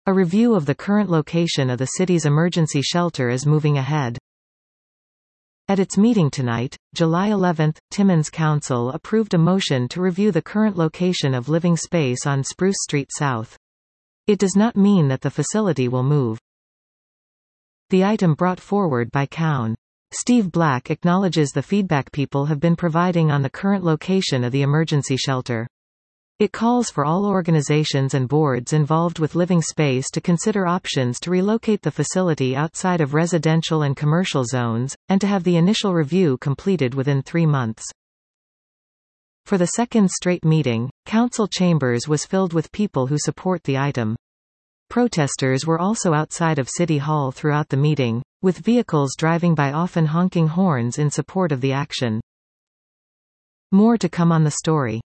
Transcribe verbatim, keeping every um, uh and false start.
A review of the current location of the city's emergency shelter is moving ahead. At its meeting tonight, July eleventh, Timmins Council approved a motion to review the current location of living space on Spruce Street South. It does not mean that the facility will move. The item brought forward by Coun. Steve Black acknowledges the feedback people have been providing on the current location of the emergency shelter. It calls for all organizations and boards involved with living space to consider options to relocate the facility outside of residential and commercial zones, and to have the initial review completed within three months. For the second straight meeting, council chambers was filled with people who support the item. Protesters were also outside of City Hall throughout the meeting, with vehicles driving by often honking horns in support of the action. More to come on the story.